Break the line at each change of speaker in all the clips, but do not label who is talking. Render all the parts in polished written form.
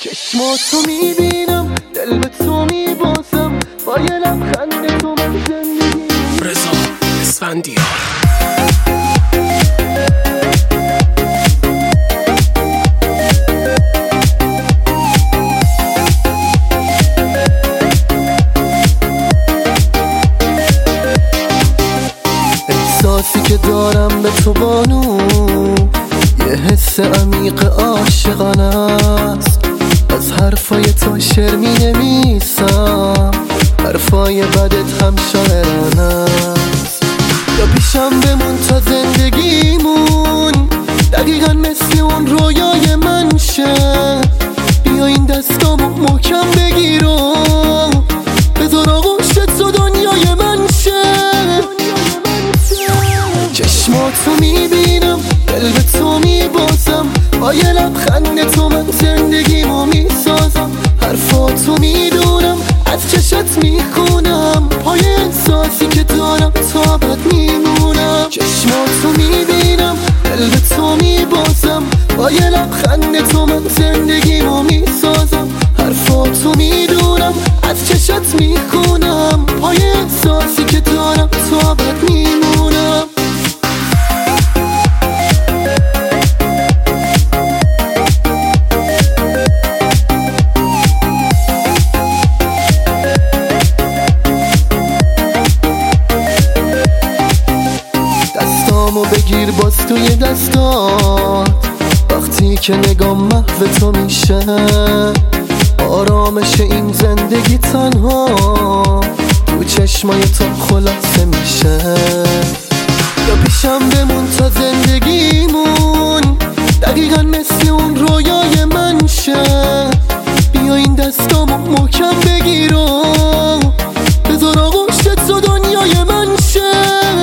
چشماتو میبینم، دل به تو میبازم، با یه لبخند تو من زندگی.
رضا اسفندیار.
احساسی که دارم به تو بانو یه حس عمیق عاشقانه است. از حرفای تو شعر می نویسم، حرفای بدت هم شاعرانه است. یا پیشم بمون تا زندگیمون دقیقا مثل اون رویای من شه. بیا این دستامو محکم بگیر و بذار آغوش تو دنیای من شه. چشماتو میبینم، دل به تو میبازم، با یه لبخند تو من زندگیمو میسازم. حرفاتو میدونم، از چشت میخونم، پای احساسی که دارم تا بد میمونم. چشماتو میبینم، دل به تو میبازم، با یه لبخند تو من زندگیمو میسازم. حرفاتو میدونم، از چشت میخونم، پای احساسی که دارم تا بد میمونم. دستامو بگیر باز توی دستات، وقتی که نگام محو تو میشه. آرامش این زندگی تنها تو چشمای تو خلاصه میشه. یا پیشم بمون تا زندگیمون دقیقا مثل اون رویای من شه. بیا این دستامو محکم بگیر و بذار آغوش تو دنیای من شه.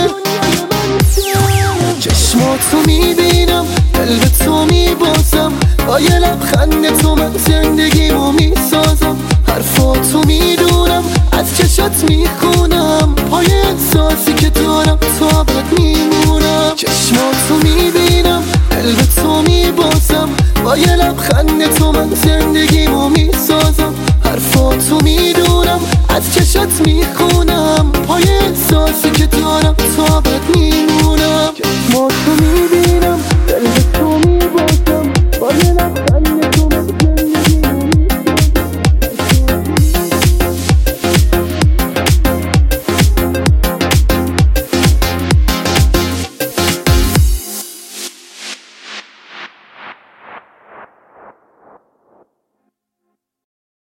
چشماتو میبینم، دل به تو میبازم، با یه لبخند تو من زندگیمو میسازم. حرفاتو میدونم، از چشت میخونم، پای احساسی که دارم تا بد میمونم. چشماتو میبینم، دل به تو میبازم، با یه لبخند تو من زندگیمو میسازم. حرفاتو میدونم، از چشت میخونم، پای احساسی که دارم تا بد میمونم. چشماتو میبینم،